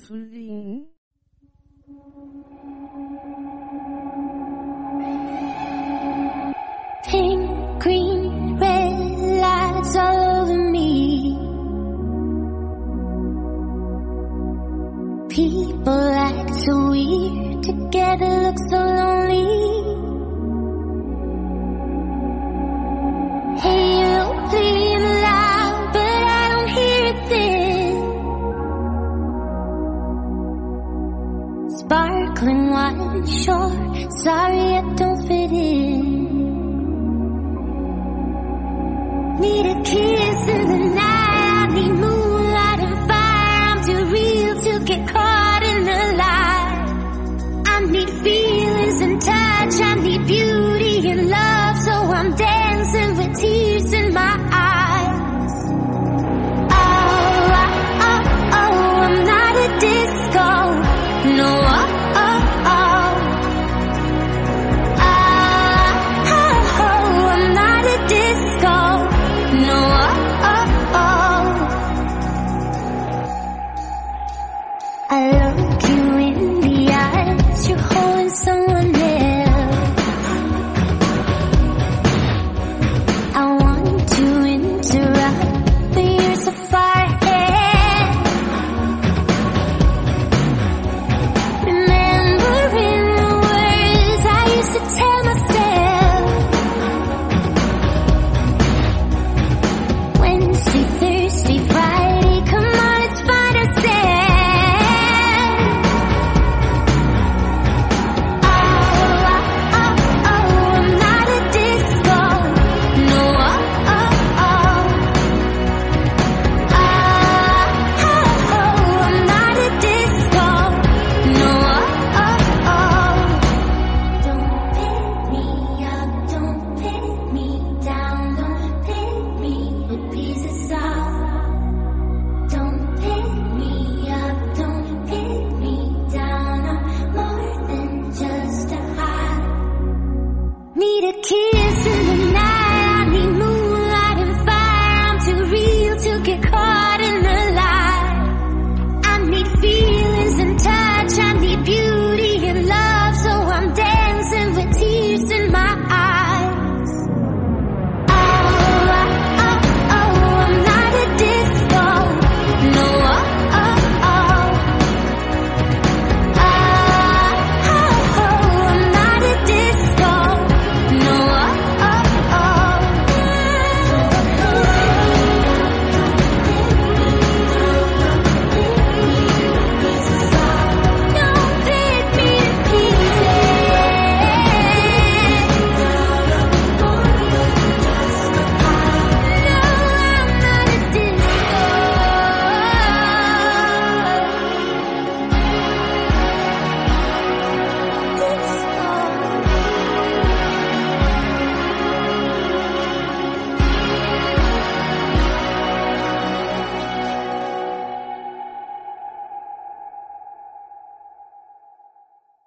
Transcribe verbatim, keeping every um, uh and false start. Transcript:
gasoline. Pink, green, red lights all over me. People act so weird, together look so lonely. Hey, you're playing loud, but I don't hear a thing. Sparkling wine, sure, sorry I don't fit in. Need a kiss in the night, I need moonlight and fire. I'm too real to get caught in the light. I need feelings and touch, I need beauty and love. So I'm dancing with tears in my eyes. Oh, oh, oh, oh, I'm not a disco. No, oh, oh, oh. Oh, oh, oh, I'm not a disco. No, oh, oh, oh. I look you in the eyes, you hold